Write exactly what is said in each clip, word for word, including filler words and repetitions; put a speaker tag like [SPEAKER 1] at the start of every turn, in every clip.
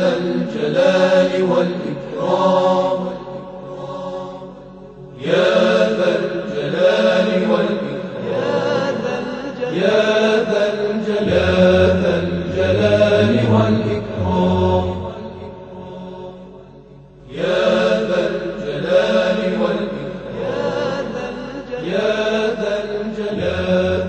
[SPEAKER 1] ذا الجلال والإكرام يا ذا الجلال والإكرام يا ذا الجلال والإكرام يا ذا الجلال والإكرام يا ذا الجلال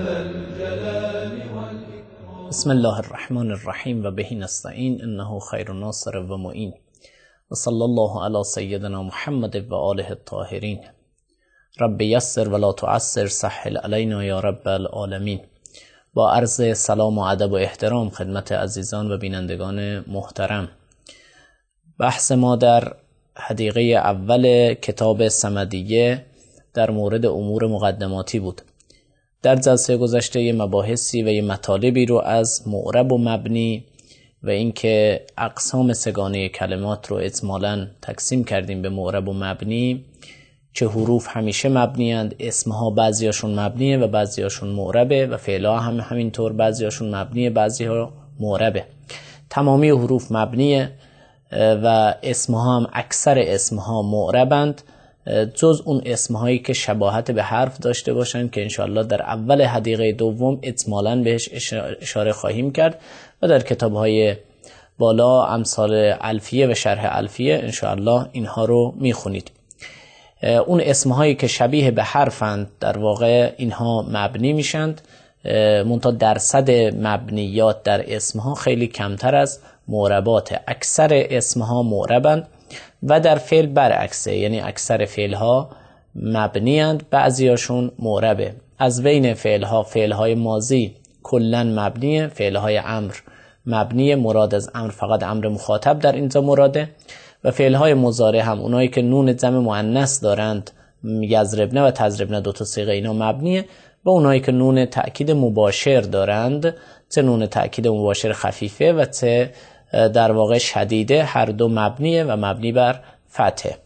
[SPEAKER 1] والإكرام.
[SPEAKER 2] بسم الله الرحمن الرحیم و به نستعین انه خیر ناصر و معین و صلی الله علی سیدنا محمد و آله الطاهرین. رب یسر ولا تعسر سهل علینا یا رب العالمین. با عرض سلام و ادب و احترام خدمت عزیزان و بینندگان محترم، بحث ما در حدیقه اول کتاب صمدیه در مورد امور مقدماتی بود. در جلسه گذشته یه مباحثی و یه مطالبی رو از معرب و مبنی و اینکه اقسام سگانه کلمات رو اجمالاً تقسیم کردیم به معرب و مبنی، چه حروف همیشه مبنی‌اند، اسمها بعضیاشون مبنیه و بعضیاشون معربه و فعلها هم همینطور، بعضیاشون مبنیه بعضیها معربه. تمامی حروف مبنیه و اسمها هم اکثر اسمها معربند، جز اون اسمهایی که شباهت به حرف داشته باشند که انشاءالله در اول حدیقه دوم اجمالاً بهش اشاره خواهیم کرد و در کتاب‌های بالا امثال الفیه و شرح الفیه انشاءالله اینها رو میخونید. اون اسمهایی که شبیه به حرفند در واقع اینها مبنی میشند، منتها درصد مبنیات در اسمها خیلی کمتر از معربات. اکثر اسمها معربند و در فعل برعکسه، یعنی اکثر فعلها مبنیند بعضیاشون معربه. از بین فعلها فعلهای ماضی کلن مبنیه، فعلهای امر مبنیه، مراد از امر فقط امر مخاطب در اینجا مراده، و فعلهای مضارع هم اونایی که نون جمع مؤنث دارند، یضربنه و تضربنه دو تا صیغه اینا مبنیه، و اونایی که نون تأکید مباشر دارند، چه نون تأکید مباشر خفیفه و چه در واقع شدیده، هر دو مبنیه و مبنی بر فتحه.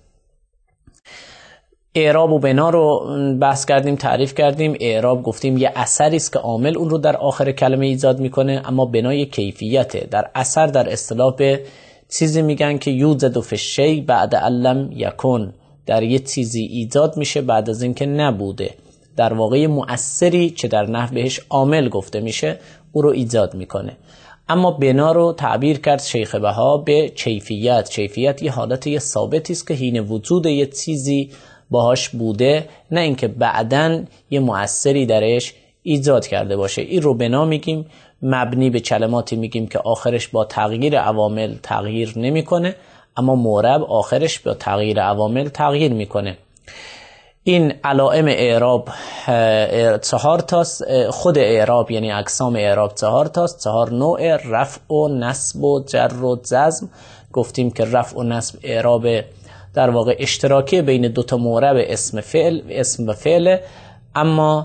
[SPEAKER 2] اعراب و بنا رو بحث کردیم، تعریف کردیم. اعراب گفتیم یه اثری است که عامل اون رو در آخر کلمه ایجاد میکنه، اما بنا کیفیته. در اثر در اصطلاح به چیزی میگن که یوجد فی الشیء بعد علم یکن، در یه چیزی ایجاد میشه بعد از اینکه نبوده. در واقع مؤثری که در نحو بهش عامل گفته میشه او رو ایجاد میکنه. اما بنا رو تعبیر کرد شیخ بها به کیفیت. کیفیت یه حالت یه ثابتی است که حین وجود یه چیزی باهاش بوده، نه اینکه بعدن یه مؤثری درش ایجاد کرده باشه. این رو بنا میگیم. مبنی به کلماتی میگیم که آخرش با تغییر عوامل تغییر نمیکنه، اما معرب آخرش با تغییر عوامل تغییر میکنه. این علائم اعراب چهار تاست. خود اعراب یعنی اقسام اعراب چهار تاست، چهار نوع: رفع و نصب و جر و جزم. گفتیم که رفع و نصب اعراب در واقع اشتراکی بین دو تا معرب اسم فعل اسم و فعل، اما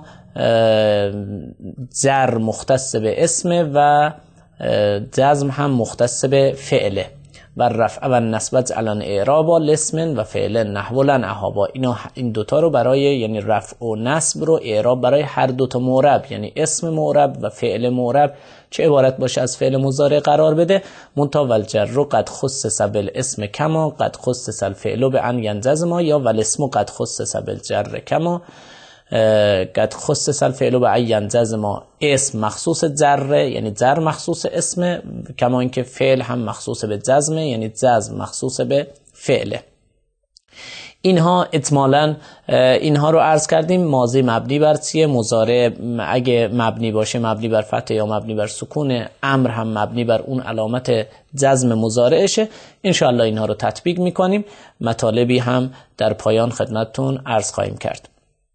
[SPEAKER 2] جر مختص به اسم و جزم هم مختص به فعله. و رفع و نصب جعلن اعرابا لاسم و فعل نحو لن اهابا. اینا این دوتا رو برای یعنی رفع و نصب رو اعراب برای هر دوتا معرب، یعنی اسم معرب و فعل معرب، چه عبارت باشه از فعل مضارع قرار بده. منتها والجر قد خصص بالاسم کما قد خصص الفعل بان ینجزما، یا والاسم قد خصص بالجر کما قد خصص الفعل بان ینجزما. اسم مخصوص جره یعنی جر مخصوص اسم، کما اینکه فعل هم مخصوص به جزم یعنی جزم مخصوص به فعله. اینها اجمالاً اینها رو عرض کردیم. ماضی مبنی بر چیه؟ مضارع اگه مبنی باشه مبنی بر فتح یا مبنی بر سکون. امر هم مبنی بر اون علامت جزم مضارعشه. انشاءالله اینها رو تطبیق میکنیم. مطالبی هم در پایان خدمتتون عرض خواهیم کرد.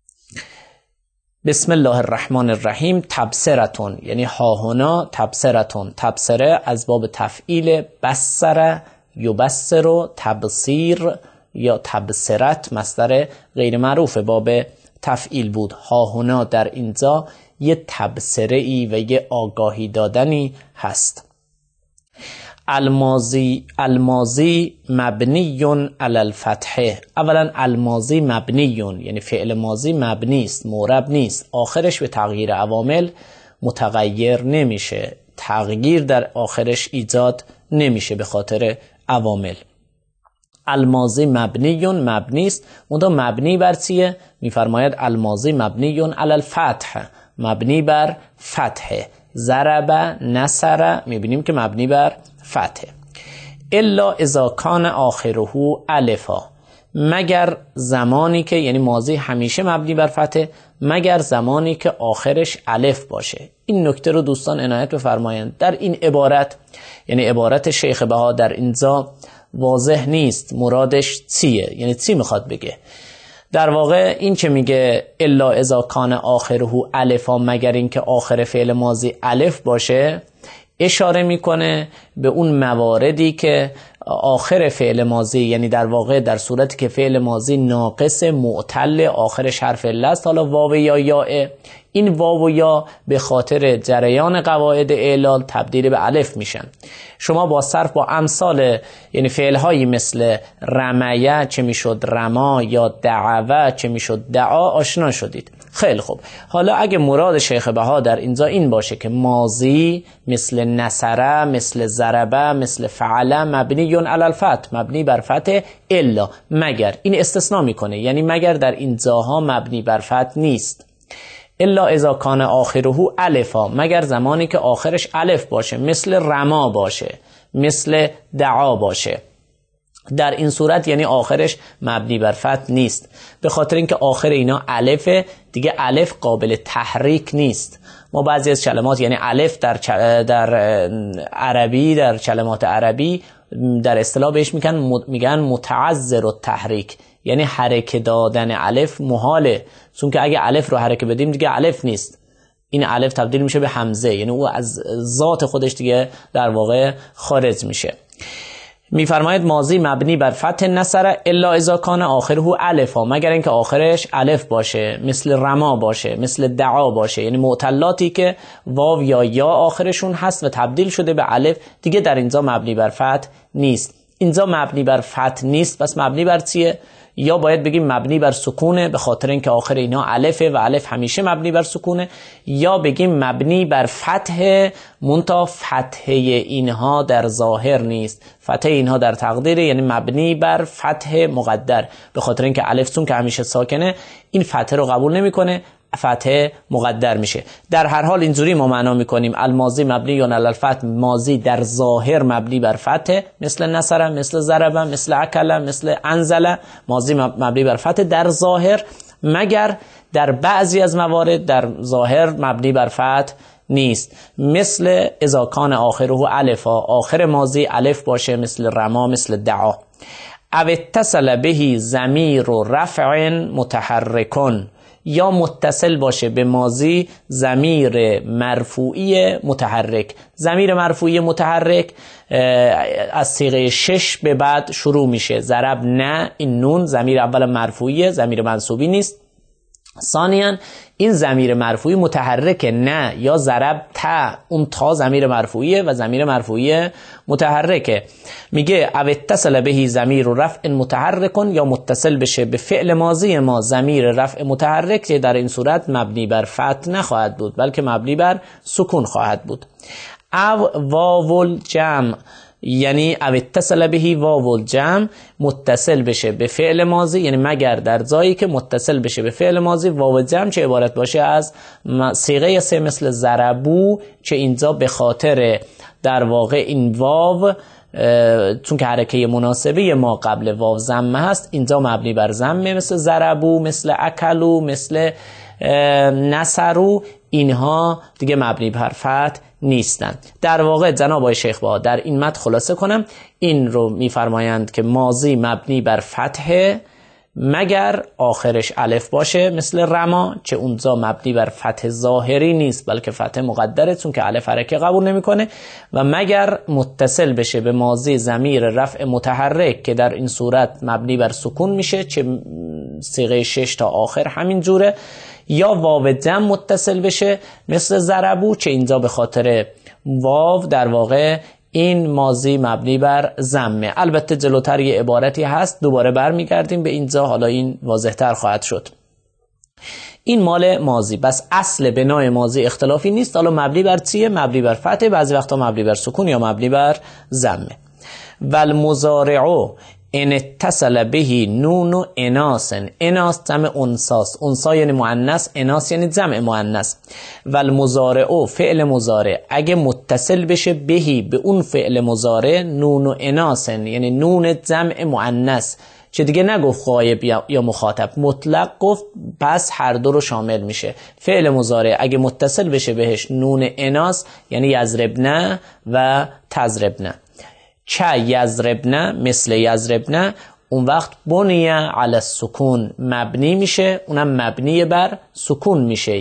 [SPEAKER 2] بسم الله الرحمن الرحیم. تبصرتون یعنی هاهنا تبصرتون. تبصره از باب تفعیل بصره یبصر و تبصیر یا تبصرت مصدر غیر معروف باب تفعیل بود. هاهنا در اینجا یه تبصره ای و یه آگاهی دادنی هست. الماضی الماضی مبنی علی الفتح. اولا الماضی مبنی یعنی فعل ماضی مبنی است، معرب نیست، آخرش به تغییر عوامل متغیر نمیشه، تغییر در آخرش ایجاد نمیشه به خاطر عوامل. الماضی مبنیون مبنی است، اونجا مبنی بر چیه؟ میفرماید الماضی مبنیون علی الفتح، مبنی بر فتح. ضرب نصر میبینیم که مبنی بر فتح. الا اذا کان آخره الفا، مگر زمانی که، یعنی ماضی همیشه مبنی بر فتح مگر زمانی که آخرش الف باشه. این نکته رو دوستان عنایت بفرمایند. در این عبارت، یعنی عبارت شیخ بها در اینجا واضح نیست مرادش چیه، یعنی چی میخواد بگه. در واقع این که میگه الا اذا کان آخره الفا، مگر این که آخر فعل ماضی الف باشه، اشاره میکنه به اون مواردی که آخر فعل ماضی، یعنی در واقع در صورتی که فعل ماضی ناقص معتل آخرش حرف عله است، حالا واو یا یاء، این واو و یا به خاطر جریان قواعد اعلال تبدیل به الف میشن. شما با صرف با امثال، یعنی فعلهایی مثل رمیه چه میشد رما، یا دعوه چه میشد دعا آشنا شدید. خیلی خوب، حالا اگه مراد شیخ بها در اینجا این باشه که ماضی مثل نصره، مثل ضربه، مثل فعله مبنیون علی الفتح، مبنی بر فتح، الا مگر، این استثناء میکنه، یعنی مگر در این جاها مبنی بر فتح نیست. الا اذا کان آخره الفا، مگر زمانی که آخرش الف باشه، مثل رما باشه، مثل دعا باشه. در این صورت یعنی آخرش مبنی بر فتح نیست، به خاطر اینکه آخر اینا الفه، دیگه الف قابل تحریک نیست. ما بعضی از کلمات، یعنی الف در در عربی، در کلمات عربی در اصطلاح بهش میگن میگن متعذر التحریک، یعنی حرکت دادن الف محاله، چون که اگه الف رو حرکت بدیم دیگه الف نیست، این الف تبدیل میشه به همزه، یعنی او از ذات خودش دیگه در واقع خارج میشه. میفرماید ماضی مبنی بر فتح نصر الا اذا کان آخره الفا، مگر اینکه آخرش الف باشه، مثل رما باشه، مثل دعا باشه، یعنی معتلاتی که واو یا یا آخرشون هست و تبدیل شده به الف، دیگه در اینجا مبنی بر فتح نیست. اینجا مبنی بر فتح نیست، پس مبنی بر چیه؟ یا باید بگیم مبنی بر سکونه، به خاطر اینکه آخر اینا الفه و الف همیشه مبنی بر سکونه، یا بگیم مبنی بر فتح، منتها فتح اینها در ظاهر نیست، فتح اینها در تقدیر، یعنی مبنی بر فتح مقدر، به خاطر اینکه الف چون که همیشه ساکنه این فتح رو قبول نمیکنه، فتح مقدر میشه. در هر حال اینجوری ما معنا میکنیم الماضی مبنی یا علی الفتح، ماضی در ظاهر مبنی بر فتح، مثل نصر، مثل ضرب، مثل اکل، مثل انزل، ماضی مبنی بر فتح در ظاهر، مگر در بعضی از موارد در ظاهر مبنی بر فتح نیست، مثل اذا کان آخره الفا، آخر ماضی الف باشه، مثل رما، مثل دعا. او اتصل به ضمیر رفع متحرکن، یا متصل باشه به ماضی ضمیر مرفوعی متحرک. ضمیر مرفوعی متحرک از صیغه شش به بعد شروع میشه. ضرب نه، این نون ضمیر اول مرفوعیه، ضمیر منصوبی نیست. ثانیاً این ضمیر مرفوعی متحرک، نه یا ضرب تا، اون تا ضمیر مرفوعیه و ضمیر مرفوعی متحرکه. میگه او اتصل به ضمیر رفع متحرک، یا متصل بشه به فعل ماضی ما ضمیر رفع متحرک، که در این صورت مبنی بر فتح نخواهد بود بلکه مبنی بر سکون خواهد بود. او واو الجمع، یعنی او اتصل به واو الجمع، متصل بشه به فعل ماضی، یعنی مگر در جایی که متصل بشه به فعل ماضی واو جمع چه عبارت باشه از صیغه سه، مثل ضربو، که اینجا به خاطر در واقع این واو، چون که حرکه مناسبه ما قبل واو ضمه هست، اینجا مبنی بر ضمه، مثل ضربو، مثل اکلو، مثل نصرو، اینها دیگه مبنی بر فتح نیستن. در واقع جناب آقای شیخ بها در این متن خلاصه کنم، این رو میفرمایند که ماضی مبنی بر فتح مگر آخرش الف باشه، مثل رما، که اونجا مبنی بر فتح ظاهری نیست بلکه فتح مقدره، چون که الف حرکه قبول نمیکنه، و مگر متصل بشه به ماضی ضمیر رفع متحرک، که در این صورت مبنی بر سکون میشه، چه صیغه شش تا آخر همین جوره، یا واو جمع متصل بشه مثل ضربو، که اینجا به خاطر واو در واقع این ماضی مبنی بر ضمه. البته جلوتر یه عبارتی هست، دوباره برمیگردیم به اینجا، حالا این واضح‌تر خواهد شد. این مال ماضی. بس اصل بنای ماضی اختلافی نیست. حالا مبنی بر چیه؟ مبنی بر فتح، بعضی وقتا مبنی بر سکون یا مبنی بر ضمه. والمضارع ان اتصل به نون اناس، اناس جمع انساست، انسا یعنی مؤنث، اناس یعنی جمع مؤنث. والمضارع فعل مضارع اگه متصل بشه بهی به اون فعل مضارع نون اناس یعنی نون جمع مؤنث، چه دیگه نگفت غایب یا مخاطب، مطلق گفت، پس هر دو رو شامل میشه. فعل مضارع اگه متصل بشه بهش نون اناس یعنی یضربن و تضربن. چه یضربن مثل یضربن، اون وقت بنیه علی السکون مبنی میشه، اونم مبنی بر سکون میشه.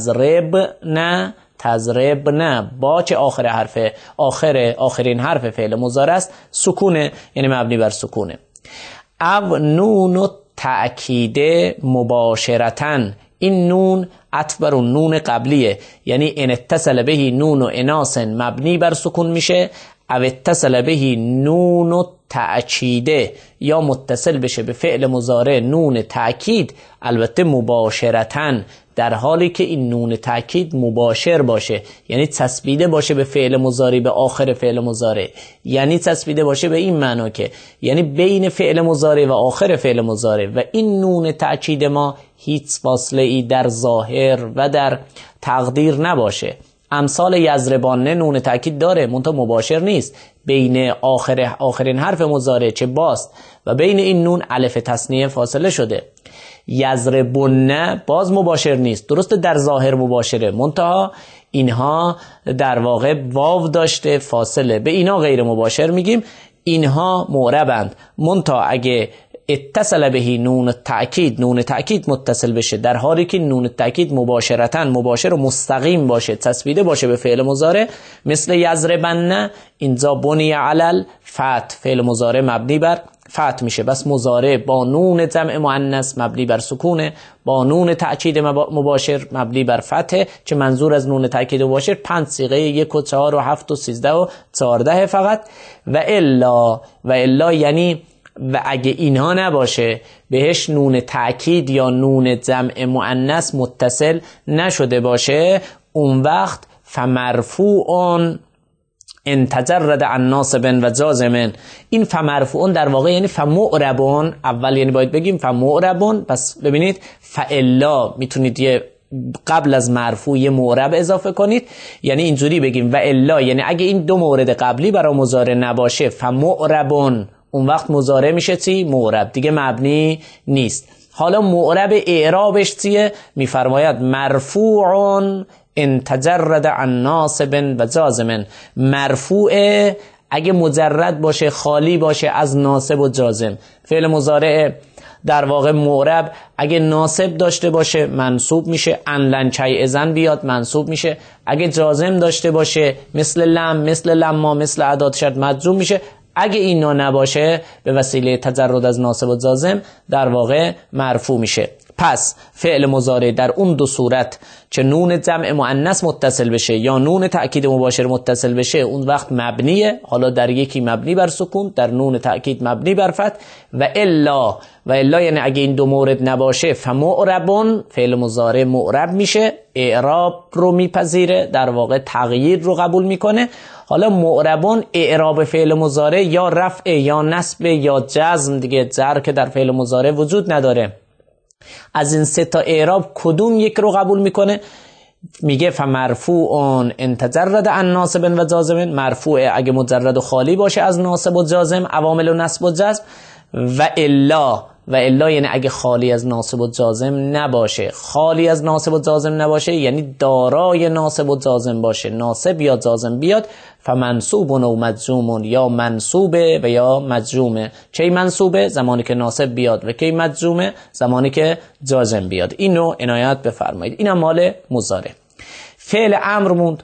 [SPEAKER 2] یضربن تضربن با چه آخر حرف آخر آخرین حرف فعل مضارع است سکونه، یعنی مبنی بر سکونه. او نون تأکید مباشرتن، این نون عطف بر اون نون قبلیه، یعنی ان اتصل به نون و اناس مبنی بر سکون میشه. او اتصل به نون تأکیده یا متصل بشه به فعل مضارع نون تأکید، البته مباشرتن، در حالی که این نون تأکید مباشر باشه، یعنی چسبیده باشه به فعل مضارع، به آخر فعل مضارع. یعنی چسبیده باشه به این معنا که یعنی بین فعل مضارع و آخر فعل مضارع و این نون تأکید ما هیچ فاصله ای در ظاهر و در تقدیر نباشه. امثال یضربان نون تأکید داره منتها مباشر نیست، بین آخر آخرین حرف مضارع چه باست و بین این نون الف تثنیه فاصله شده. یضربون باز مباشر نیست، درست در ظاهر مباشره منتها اینها در واقع واو داشته فاصله، به اینا غیر مباشر میگیم. اینها معربند منتها اگه اتصل به نون تأکید، نون تأکید متصل بشه در حالی که نون تأکید مباشرتاً مباشر و مستقیم باشه، چسبیده باشه به فعل مضارع، مثل یضربن، اینجا بنی علی الفتح، فعل مضارع مبنی بر فتح میشه. بس مضارع با نون جمع مؤنث مبنی بر سکونه، با نون تأکید مباشر مبنی بر فتح. چه منظور از نون تأکید مباشر؟ پنج صیغه، یک و چهار و هفت و سیزده و چهارده فقط. و الا و الا یعنی و اگه اینها نباشه، بهش نون تأکید یا نون جمع مؤنث متصل نشده باشه، اون وقت فمرفوعون ان تجرد عن ناصب و جازم. این فمرفوعون در واقع یعنی فمعربون، اول یعنی باید بگیم فمعربون. پس ببینید فالا میتونید یه قبل از مرفوع یه معرب اضافه کنید، یعنی اینجوری بگیم و الا یعنی اگه این دو مورد قبلی برای مضارع نباشه فمعربون، اون وقت مضارع میشه چی؟ معرب، دیگه مبنی نیست. حالا معرب اعرابش چیه؟ میفرماید مرفوعون ان تجرد عن ناصب و جازم. مرفوعه اگه مجرد باشه، خالی باشه از ناصب و جازم. فعل مضارع در واقع معرب اگه ناصب داشته باشه منصوب میشه، ان لن چای ازن بیاد منصوب میشه. اگه جازم داشته باشه مثل لم، مثل لما، مثل ادات شرط مجزوم میشه. اگه اینا نباشه به وسیله تجرد از ناصب و جازم در واقع مرفوع میشه. پس فعل مضارع در اون دو صورت چه نون جمع مؤنث متصل بشه یا نون تأکید مباشر متصل بشه، اون وقت مبنیه. حالا در یکی مبنی بر سکون، در نون تأکید مبنی بر فتح. و الا و الا یعنی اگه این دو مورد نباشه فمعربون، فعل مضارع معرب میشه، اعراب رو میپذیره، در واقع تغییر رو قبول میکنه. حالا معربون اعراب فعل مضارع یا رفع یا نصب یا جزم، دیگه جر که در فعل مضارع وجود نداره. از این سه تا اعراب کدوم یک رو قبول میکنه؟ میگه فمرفوعون ان تجرد عن ناصب و جازم. مرفوعه اگه مجرد و خالی باشه از ناصب و جازم، عوامل و نصب و جزم. و الا و الا یعنی اگه خالی از ناصب و جازم نباشه. خالی از ناصب و جازم نباشه یعنی دارای ناصب و جازم باشه، ناصب یا جازم بیاد، فمنصوب و مجزوم، یا منصوبه و یا مجزومه. چه منصوبه؟ زمانی که ناصب بیاد. و کی مجزومه؟ زمانی که جازم بیاد. اینو عنایت بفرمایید. این هم مال مضارع. فعل امر موند.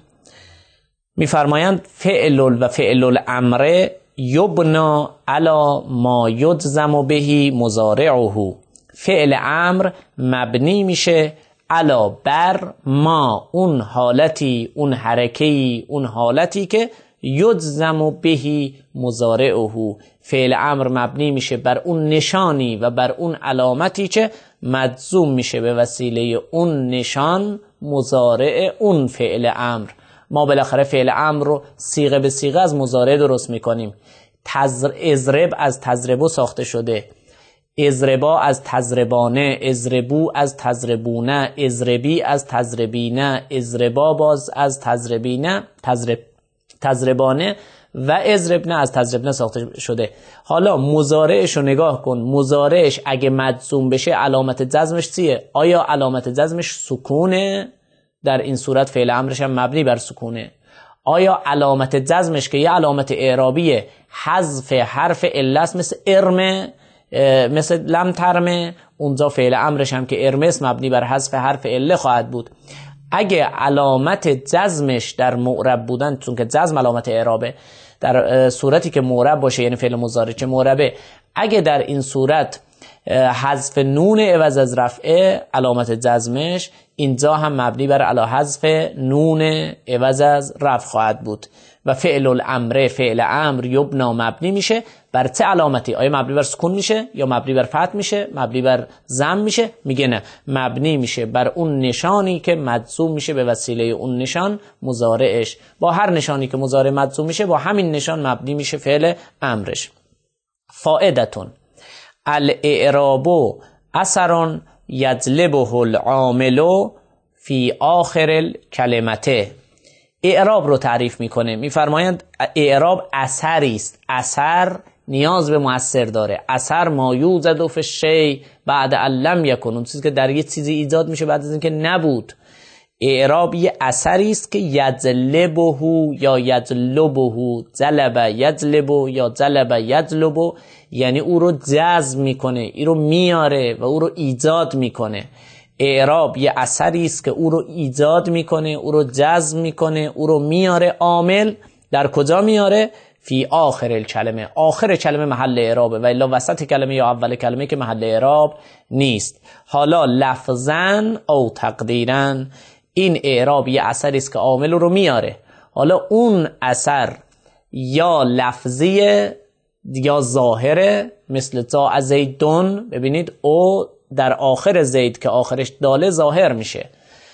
[SPEAKER 2] میفرمایند فعل و فعل الامر یبنا علی ما یجزم به مضارعه. فعل امر مبنی میشه علا بر ما، اون حالتی، اون حرکه‌ای، اون حالتی که یجزم به مضارعه. فعل امر مبنی میشه بر اون نشانی و بر اون علامتی که مجزوم میشه به وسیله اون نشان مضارع اون فعل امر. ما بالاخره فعل امر رو صیغه به صیغه از مضارع درست میکنیم. اضرب از تضربو ساخته شده، اضربا از تضربانه، اضربو از تضربونه، اضربی از تضربینه، اضربا باز از تضربینه، تضرب تضربانه و اضربنه از تضربنه ساخته شده. حالا مضارعش رو نگاه کن. مضارعش اگه مجزوم بشه علامت جزمش چیه؟ آیا علامت جزمش سکونه؟ در این صورت فعل امرش هم مبنی بر سکونه. آیا علامت جزمش که یه علامت اعرابیه حذف حرف عله مثل ارمه، مثل لم ترمه، اونجا فعل امرش هم که ارمس مبنی بر حذف حرف عله خواهد بود. اگه علامت جزمش در معرب بودن، چون که جزم علامت اعرابه، در صورتی که معرب باشه یعنی فعل مضارع که معربه، اگه در این صورت حذف نون عوض از رفعه علامت جزمش، اینجا هم مبنی بر علی حذف نون عوض از رفع خواهد بود. و فعل الامر، فعل امر یبنا مبنی میشه بر چه علامتی؟ آیا مبنی بر سکون میشه یا مبنی بر فتح میشه، مبنی بر ضم میشه؟ میگه نه، مبنی میشه بر اون نشانی که مجزوم میشه به وسیله اون نشان مضارعش. با هر نشانی که مضارع مجزوم میشه با همین نشان مبنی میشه فعل امرش. فائدتون الاعراب اثر یجلبه العامل فی آخر الکلمته. اعراب رو تعریف میکنه، میفرمایند اعراب اثری است. اثر نیاز به مؤثر داره. اثر ما یوجد فی الشیء بعد ان لم یکن، اون چیزی که در یه چیزی ایجاد میشه بعد از اینکه نبود. اعراب یه اثری است که یجلبه یا یجلبه، جلب یجلب یا جلب یجلب، یعنی او رو جذب میکنه، این رو میاره و او رو ایجاد میکنه. اعراب یه اثری است که او رو ایجاد میکنه، او رو جذب میکنه، او رو میاره. عامل در کجا میاره؟ فی آخر الکلمه. آخر کلمه محل اعرابه و الا وسط کلمه یا اول کلمه که محل اعراب نیست. حالا لفظاً او تقدیراً این اعراب یه اثری است که عامل رو میاره. حالا اون اثر یا لفظیه یا ظاهره، مثل جاء زیدون، ببینید او در آخر زید که آخرش داله ظاهر میشه.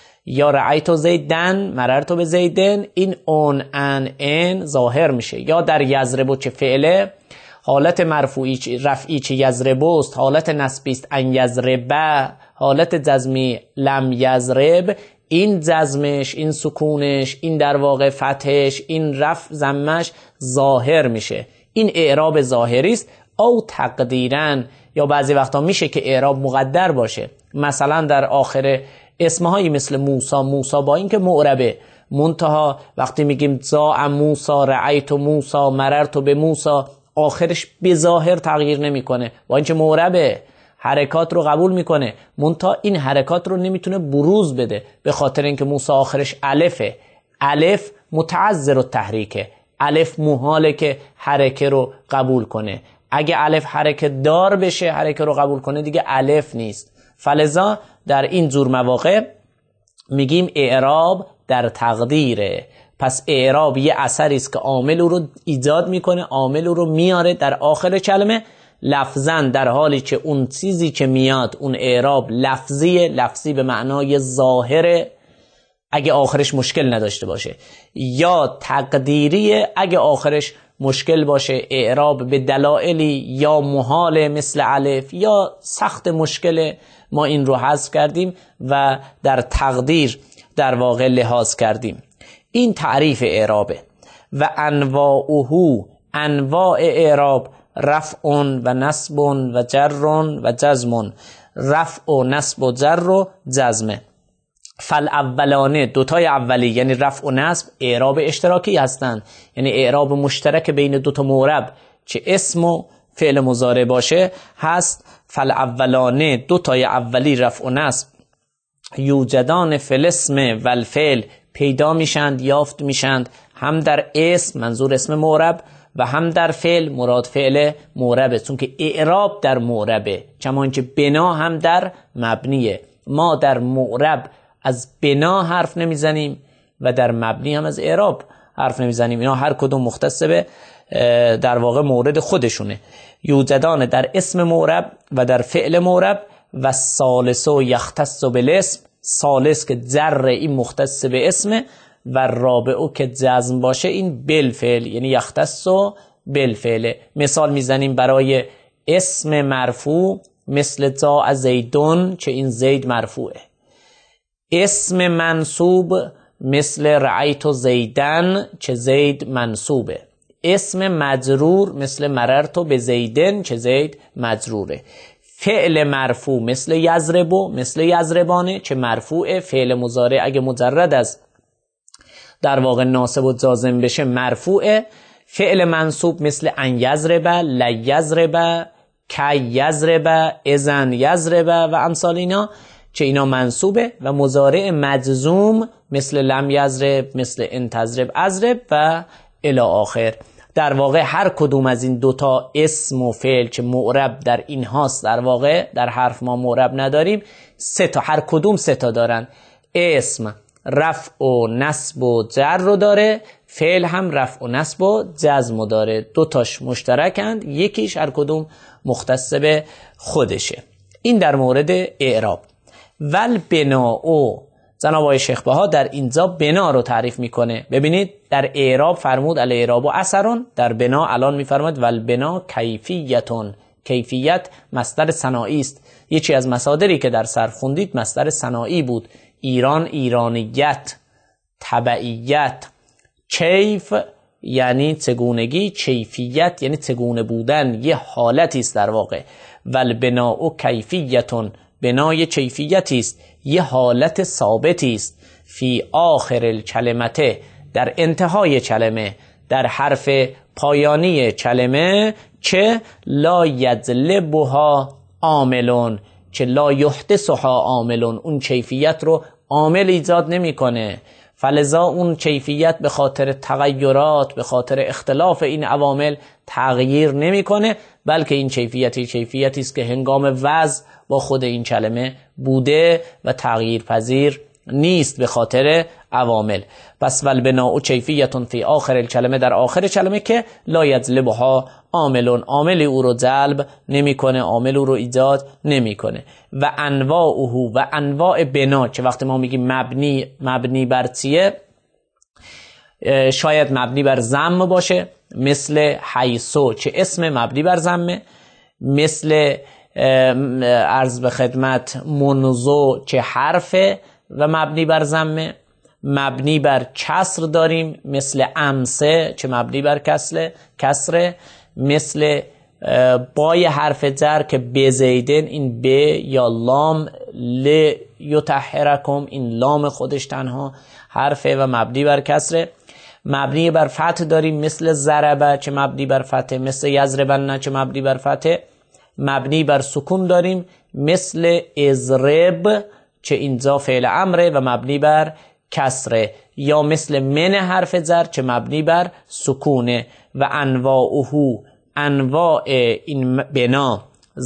[SPEAKER 2] یا رأیت زیدن، مررت به زیدن، این اون ان ان ظاهر میشه. یا در یضرب چه فعله، حالت مرفوعی رفعی چه یضربست، حالت نصبی است ان یضربه، حالت جزمی لم یضرب، این جزمش، این سکونش، این در واقع فتحش، این رفع ضمش ظاهر میشه. این اعراب ظاهری است. او تقدیرن، یا بعضی وقتا میشه که اعراب مقدر باشه. مثلا در آخر اسمهایی مثل موسی، موسی با این که معربه، منتها وقتی میگیم جاء موسی، رأیت موسی، مررت به موسی، آخرش به ظاهر تغییر نمیکنه، با اینکه معربه حرکات رو قبول میکنه، منتها این حرکات رو نمیتونه بروز بده به خاطر اینکه موسی آخرش الفه. الف متعذر التحریکه، الف محاله که حرکه رو قبول کنه. اگه الف حرکه دار بشه، حرکه رو قبول کنه، دیگه الف نیست. فلذا در این جور مواقع میگیم اعراب در تقدیره. پس اعراب یه اثری است که عامل رو ایجاد میکنه، عامل رو میاره در آخر کلمه، لفظاً در حالی که اون چیزی که میاد اون اعراب لفظیه، لفظی به معنای ظاهره اگه آخرش مشکل نداشته باشه، یا تقدیریه اگه آخرش مشکل باشه، اعراب به دلایلی یا محال مثل الف یا سخت مشکل، ما این رو حذف کردیم و در تقدیر در واقع لحاظ کردیم. این تعریف اعرابه. و انواعه، انواع اعراب رفع و نصب و جر و جزم. رفع و نصب و جر و جزمه. فالاولانه، دوتای اولی یعنی رفع و نصب اعراب اشتراکی هستند، یعنی اعراب مشترک بین دوتا معرب چه اسم و فعل مضارع باشه هست. فالاولانه، دوتای اولی رفع و نصب یوجدان فی الاسم و الفعل پیدا میشند، یافت میشند، هم در اسم منظور اسم معرب و هم در فعل مراد فعل معربه، چون که اعراب در معربه، کما اینکه بنا هم در مبنیه. ما در معرب از بنا حرف نمیزنیم و در مبنی هم از اعراب حرف نمیزنیم. اینا هر کدوم مختص به در واقع مورد خودشونه. یوجدان در اسم معرب و در فعل معرب و ثالثو یختص بالاسم، ثالث که جر این مختص به اسم، و رابعو که جزم باشه این بالفعل، یعنی یختص بالفعل. مثال میزنیم برای اسم مرفوع مثل جاء زیدون، چه این زید مرفوعه. اسم منصوب مثل رأیت زیدن، چه زید منصوبه. اسم مجرور مثل مررت به زیدن، چه زید مجروره. فعل مرفوع مثل یضربو، مثل یضربانه، چه مرفوعه. فعل مضارع اگه مجرد از در واقع ناصب و جازم بشه مرفوعه. فعل منصوب مثل ان یضرب، لیضرب، کی یضرب، اذن یضرب و امثال اینا، چه اینا منصوبه. و مضارع مجزوم مثل لم یضرب، مثل ان تضرب اضرب و الی آخر. در واقع هر کدوم از این دوتا اسم و فعل که معرب در این هاست، در واقع در حرف ما معرب نداریم، سه تا، هر کدوم سه تا دارن. اسم رفع و نصب و جر رو داره، فعل هم رفع و نصب و جزم داره. دوتاش مشترکند، یکیش هر کدوم مختص به خودشه. این در مورد اعراب. ول بناء، جناب آقای شیخ بها در اینجا بنا رو تعریف میکنه. ببینید در اعراب فرمود الاعراب و اثرون، در بنا الان میفرماد ول بنا کیفیتون. کیفیت مصدر صناعی است. یکی از مصادری که در صرف خوندید مصدر صناعی بود. ایران ایرانیت، تبعیت. کیف یعنی چگونگی، کیفیت یعنی چگونه بودن، یه حالتی است در واقع. ول بناء کیفیتون، بنای کیفیتی است، یه حالت ثابتی است. فی آخر الکلمته، در انتهای کلمه، در حرف پایانی کلمه، که لا یجلبها عاملون، که لا یحدثها عاملون، اون کیفیت رو عامل ایجاد نمیکنه. فلذا اون کیفیت به خاطر تغییرات، به خاطر اختلاف این عوامل تغییر نمیکنه، بلکه این کیفیتی کیفیتی است که هنگام وضع با خود این کلمه بوده و تغییر پذیر نیست به خاطر عوامل. پس ول بناء کیفیتون فی آخر الکلمه، در آخر کلمه، که لا یجلبها عاملون، عامل او رو جلب نمیکنه، عامل او رو ایجاد نمیکنه. و انواعه، و انواع بنا، که وقتی ما میگیم مبنی، مبنی بر چیه؟ شاید مبنی بر ضم باشه، مثل حیثو که اسم مبنی بر ضمه، مثل عرض به خدمت منذ که حرفه و مبنی بر ضمه. مبنی بر کسر داریم مثل امسه که مبنی بر کسر کسره، مثل بای حرف جر که بزیدن، این ب یا لام، ل یطهرکم، این لام خودش تنها حرفه و مبنی بر کسره. مبنی بر فتح داریم مثل ضربه که مبنی بر فتح، مثل یضربن که مبنی بر فتح. مبنی بر سکون داریم مثل اضرب که اینجا فعل امره و مبنی بر کسره، یا مثل من حرف جر که مبنی بر سکونه. و انواعه، انواع این بنا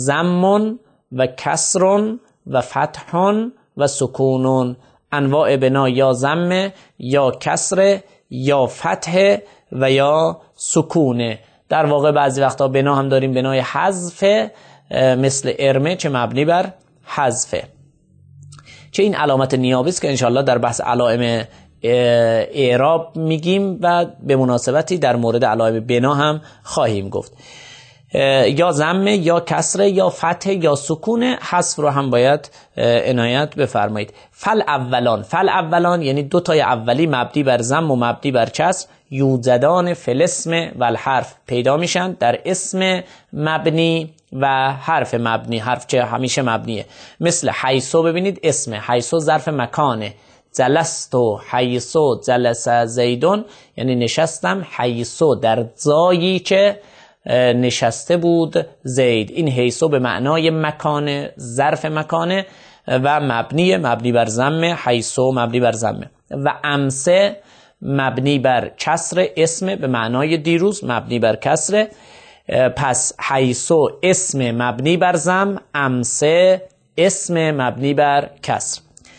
[SPEAKER 2] ضم و کسر و فتح و سکون. انواع بنا یا ضم یا کسر یا فتح و یا سکونه. در واقع بعضی وقتا بنا هم داریم بنای حذف مثل ارمه که مبنی بر حذفه، که این علامت نیابی است که انشاءالله در بحث علائم اعراب میگیم و به مناسبتی در مورد علائم بنا هم خواهیم گفت. یا ضم یا کسر یا فتح یا سکون. حذف رو هم باید عنایت بفرمایید. فل اولان، فل اولان یعنی دو تای اولی مبنی بر ضم و مبنی بر کسر، یوجدان فی الاسم و الحرف، پیدا میشن در اسم مبنی و حرف مبنی، حرف که همیشه مبنیه. مثل حیثو، ببینید اسم حیثو ظرف مکانه. جلستو حیثو جلس زیدون، یعنی نشستم حیثو، در جایی که نشسته بود زید. این حیثو به معنای مکانه، ظرف مکانه و مبنی، مبنی بر ضم، حیثو مبنی بر ضم. و امسه مبنی بر کسر، اسم به معنای دیروز مبنی بر کسر. پس حیثو اسم مبنی بر ضم، امسه اسم مبنی بر کسر.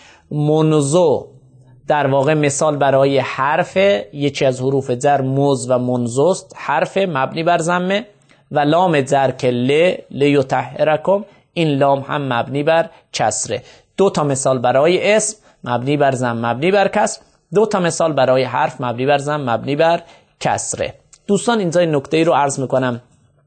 [SPEAKER 2] منذو در واقع مثال برای حرف، یکی از حروف جر مز و منذست، حرف مبنی بر ضمه. و لام جر که ل لیطهرکم، این لام هم مبنی بر کسره. دو تا مثال برای اسم مبنی بر ضم مبنی بر کسر، دو تا مثال برای حرف مبنی بر ضم مبنی بر کسره. دوستان اینجا این نکته ای رو عرض میکنم،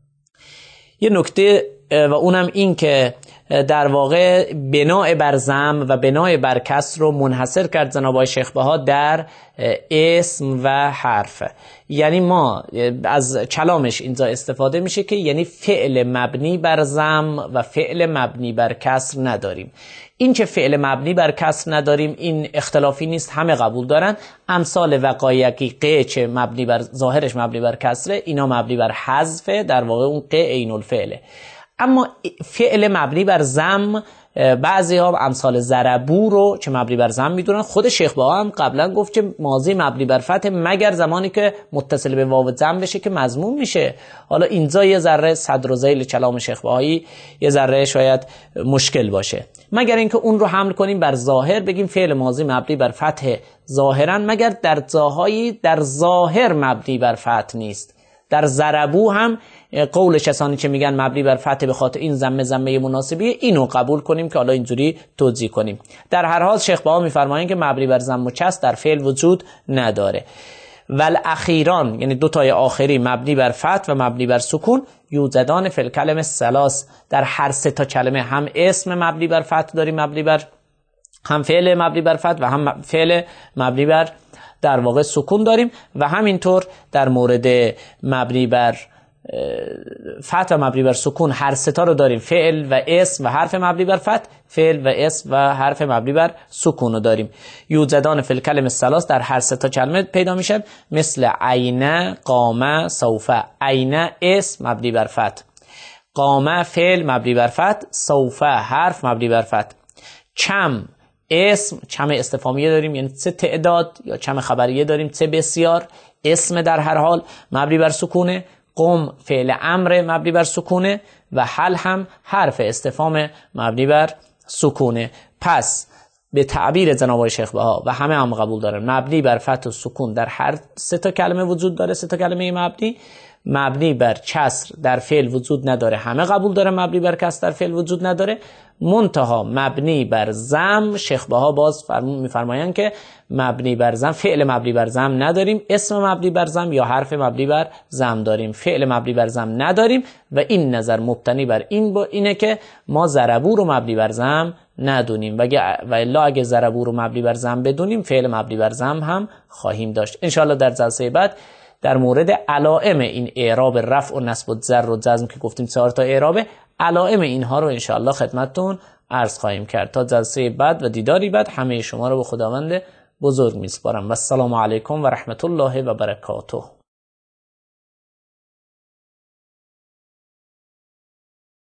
[SPEAKER 2] یه نکته و اونم این که در واقع بناء بر ضم و بناء بر کسر رو منحصر کرد جناب آقای شیخ بها در اسم و حرف. یعنی ما از کلامش اینجا استفاده میشه که یعنی فعل مبنی بر ضم و فعل مبنی بر کسر نداریم. این که فعل مبنی بر کسر نداریم این اختلافی نیست، همه قبول دارن. امثال وقایعی ق چه مبنی بر ظاهرش مبنی بر کسره، اینا مبنی بر حذف، در واقع اون ق عین الفعله. اما فعل مبنی بر ضم بعضی ها امثال ضربو رو که مبنی بر ضم میدونن. خود شیخ بها هم قبلا گفت که ماضی مبنی بر فتح مگر زمانی که متصل به واو ضم بشه که مضموم میشه. حالا اینجا یه ذره صدر و ذیل کلام شیخ بهایی یه ذره شاید مشکل باشه، مگر اینکه اون رو حمل کنیم بر ظاهر، بگیم فعل ماضی مبنی بر فتح ظاهرا مگر در جاهایی در ظاهر مبنی بر فتح نیست. در ضربو هم قول کسانی که میگن مبنی بر فتح به خاطر این ضمه ضمه مناسبیه، اینو قبول کنیم که حالا اینجوری توضیح کنیم. در هر حال شیخ بها میفرمایند که مبنی بر ضم و کسر در فعل وجود نداره. والاخیران یعنی دو تای آخری مبنی بر فتح و مبنی بر سکون یوجدان فی الکلمه الثلاث، در هر سه تا کلمه هم اسم مبنی بر فتح داریم مبنی بر، هم فعل مبنی بر فتح و هم فعل مبنی بر در واقع سکون داریم. و همینطور در مورد مبنی بر فتح و مبنی بر سکون هر سه تا رو داریم، فعل و اسم و حرف مبنی بر فتح، فعل و اسم و حرف مبنی بر سکون رو داریم. یوجدان فی الکلمه الثلاث در هر سه تا کلمه پیدا میشه، مثل عین، قام، سوف. عین اسم مبنی بر فتح، قام فعل مبنی بر فتح، سوف حرف مبنی بر فتح. کم اسم، کم استفهامیه داریم یعنی چه تعداد، یا کم خبریه داریم چه بسیار، اسم در هر حال مبنی بر سکونه. قم فعل امر مبنی بر سکونه و حل هم حرف استفهام مبنی بر سکونه. پس به تعبیر جناب آقای شیخ بها و همه هم قبول دارن مبنی بر فتح و سکون در هر سه تا کلمه وجود داره، سه تا کلمه مبنی. مبنی بر کسر در فعل وجود نداره، همه قبول داره مبنی بر کسر در فعل وجود نداره. منتها مبنی بر ضم شیخ بها باز میفرمایند که مبنی بر ضم، فعل مبنی بر ضم نداریم، اسم مبنی بر ضم یا حرف مبنی بر ضم داریم، فعل مبنی بر ضم نداریم. و این نظر مبتنی بر این با اینه که ما ضربو رو مبنی بر ضم ندونیم، و الا اگه ضربو رو مبنی بر ضم بدونیم فعل مبنی بر ضم هم خواهیم داشت. ان شاء الله در جلسه بعد در مورد علائم این اعراب رفع و نصب و جر و جزم که گفتیم چهار تا اعرابه، علائم اینها رو ان شاء الله خدمتتون عرض خواهیم کرد. تا جلسه بعد و دیداری بعد همه شما رو به خداوند بزرگ میسپارم و السلام علیکم و رحمت الله و برکاته.